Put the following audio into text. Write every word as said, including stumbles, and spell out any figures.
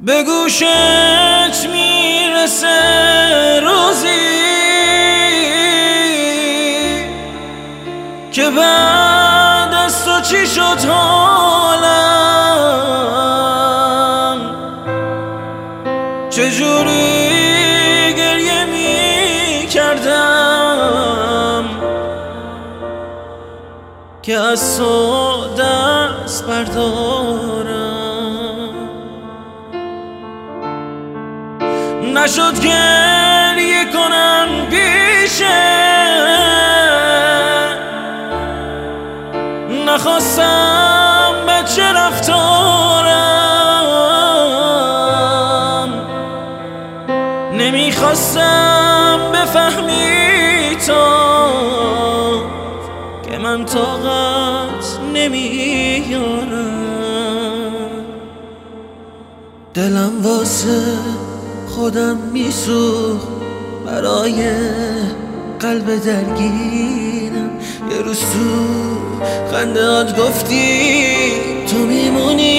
به گوشت میرسه روزی که بعد از تو چی شد حالم، چجوری گریه می کردم که از تو دست بردارم. نشد گریه کنم پیشه، نخواستم بچه رفتارم، نمیخواستم بفهمی تو که من طاقت نمیارم. دلم واسه خودم میسوخت برای قلب درگیرم. یه روز تو خندهات گفتی تو میمونی